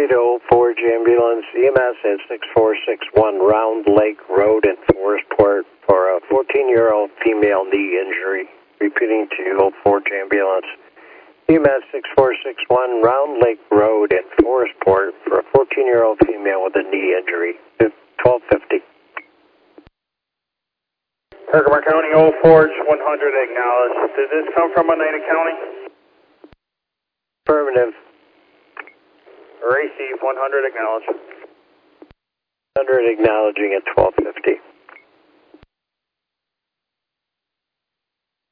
to Forge Ambulance, EMS at 6461 Round Lake Road in Forestport for a 14-year-old female knee injury. Repeating to Old Forge Ambulance, EMS 6461 Round Lake Road in Forestport for a 14-year-old female with a knee injury. 1250. Herkimer County, Old Forge 100 acknowledged. Did this come from Oneida County? Affirmative. Receive 100 acknowledged. 100 acknowledging at 1250.